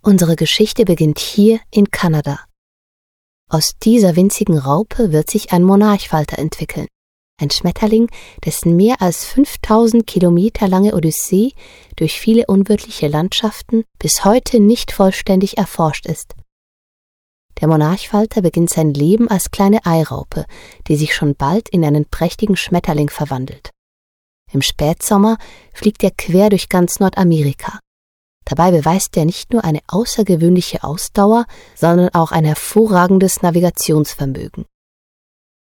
Unsere Geschichte beginnt hier in Kanada. Aus dieser winzigen Raupe wird sich ein Monarchfalter entwickeln. Ein Schmetterling, dessen mehr als 5000 Kilometer lange Odyssee durch viele unwirtliche Landschaften bis heute nicht vollständig erforscht ist. Der Monarchfalter beginnt sein Leben als kleine Eiraupe, die sich schon bald in einen prächtigen Schmetterling verwandelt. Im Spätsommer fliegt er quer durch ganz Nordamerika. Dabei beweist er nicht nur eine außergewöhnliche Ausdauer, sondern auch ein hervorragendes Navigationsvermögen.